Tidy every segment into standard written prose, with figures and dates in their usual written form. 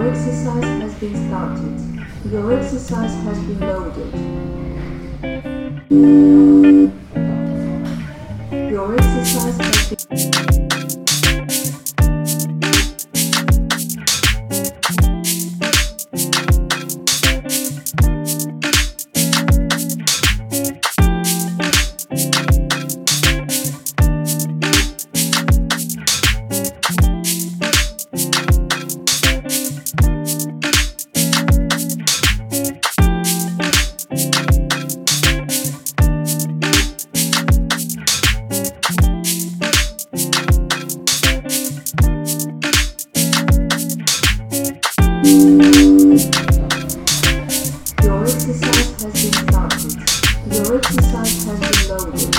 exercise has been started. Your exercise has been loaded. Your exercise has been... Your exercise has been started. Your exercise has been loaded.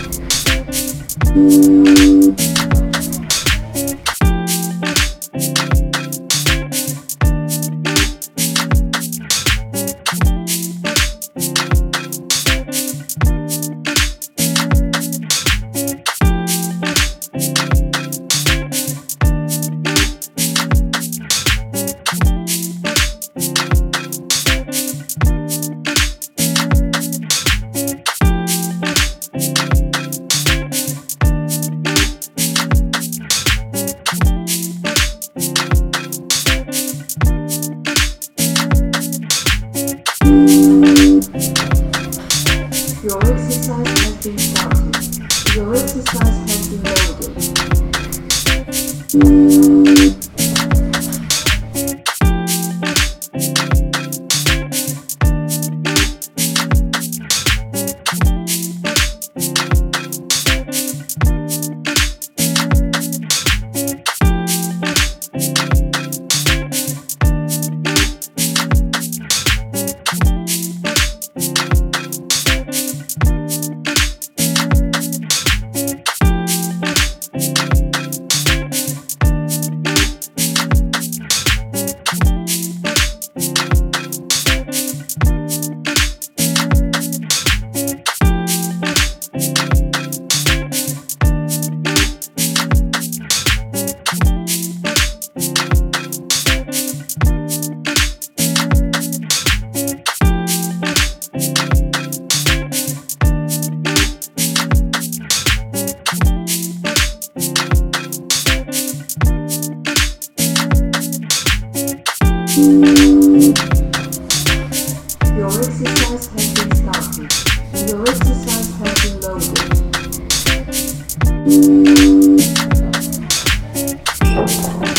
Your exercise has been started. Your exercise has been loaded. Your exercise has been started. Your exercise has been loaded.